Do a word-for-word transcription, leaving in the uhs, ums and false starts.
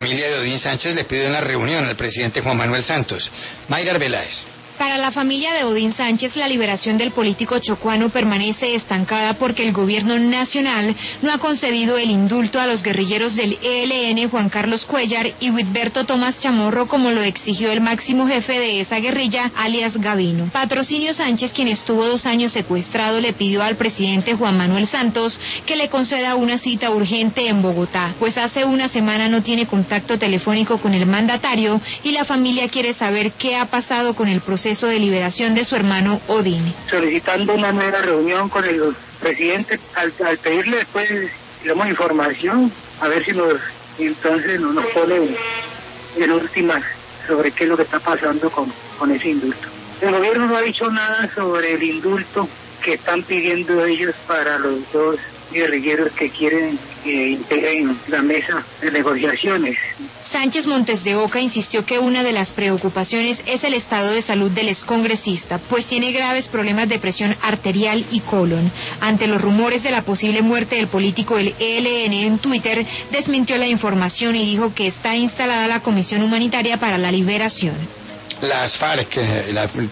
familia de Odín Sánchez le pide una reunión al presidente Juan Manuel Santos. Mayra Arbeláez. Para la familia de Odín Sánchez, la liberación del político chocuano permanece estancada porque el gobierno nacional no ha concedido el indulto a los guerrilleros del E L N Juan Carlos Cuellar y Huitberto Tomás Chamorro, como lo exigió el máximo jefe de esa guerrilla, alias Gavino. Patrocinio Sánchez, quien estuvo dos años secuestrado, le pidió al presidente Juan Manuel Santos que le conceda una cita urgente en Bogotá, pues hace una semana no tiene contacto telefónico con el mandatario y la familia quiere saber qué ha pasado con el proceso de liberación de su hermano Odín. Solicitando una nueva reunión con el presidente, al, al pedirle después digamos, información, a ver si nos entonces no nos pone en últimas sobre qué es lo que está pasando con, con ese indulto. El gobierno no ha dicho nada sobre el indulto que están pidiendo ellos para los dos guerrilleros que quieren que integren la mesa de negociaciones. Sánchez Montes de Oca insistió que una de las preocupaciones es el estado de salud del excongresista, pues tiene graves problemas de presión arterial y colon. Ante los rumores de la posible muerte del político del E L N en Twitter, desmintió la información y dijo que está instalada la Comisión Humanitaria para la Liberación. Las FARC, la